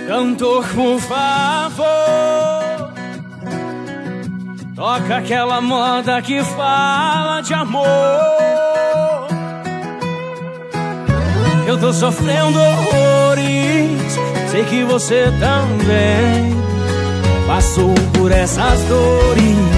Cantor, por favor, toca aquela moda que fala de amor. Eu tô sofrendo horrores, sei que você também passou por essas dores.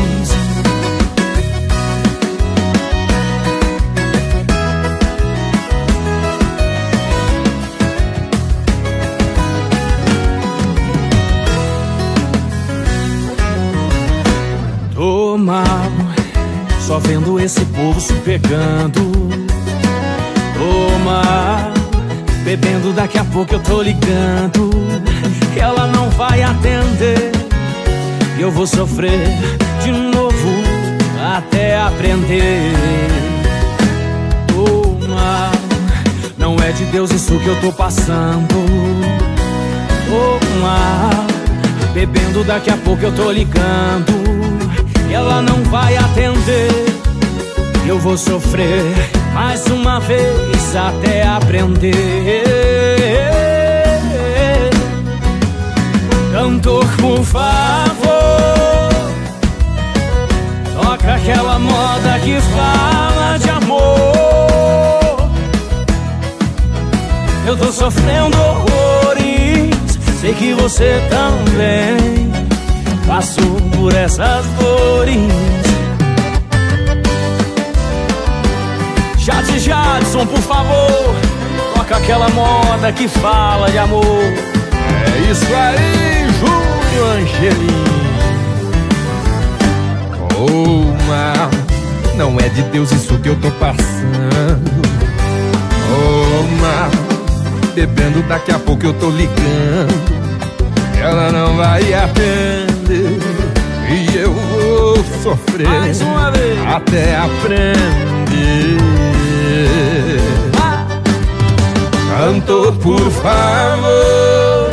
Tô mal, só vendo esse povo se pegando. Tô mal, bebendo, daqui a pouco eu tô ligando e ela não vai atender. E eu vou sofrer de novo até aprender. Tô mal, não é de Deus isso que eu tô passando. Tô mal, bebendo, daqui a pouco eu tô ligando e ela não vai atender. Eu vou sofrer mais uma vez até aprender. Cantor, por favor, toca aquela moda que fala de amor. Eu tô sofrendo horrores, sei que você também passou por essas dores. Jadson, por favor, toca aquela moda que fala de amor. É isso aí, Júnior Angelim. Oh, mal, não é de Deus isso que eu tô passando. Oh, mal, bebendo, daqui a pouco eu tô ligando, ela não vai atender e eu vou sofrer mais uma vez até aprender. Cantor, por favor,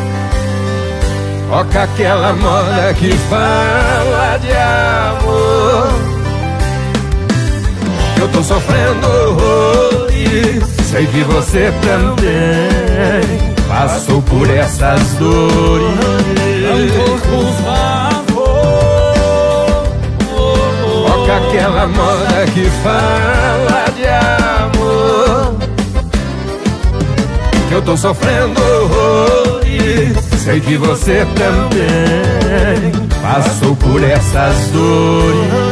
toca aquela moda que fala de amor. Eu tô sofrendo horrores, sei que você também passou por essas dores. Cantor, por favor, toca aquela moda que fala de amor. Eu tô sofrendo horrores, sei que você também passou por essas dores.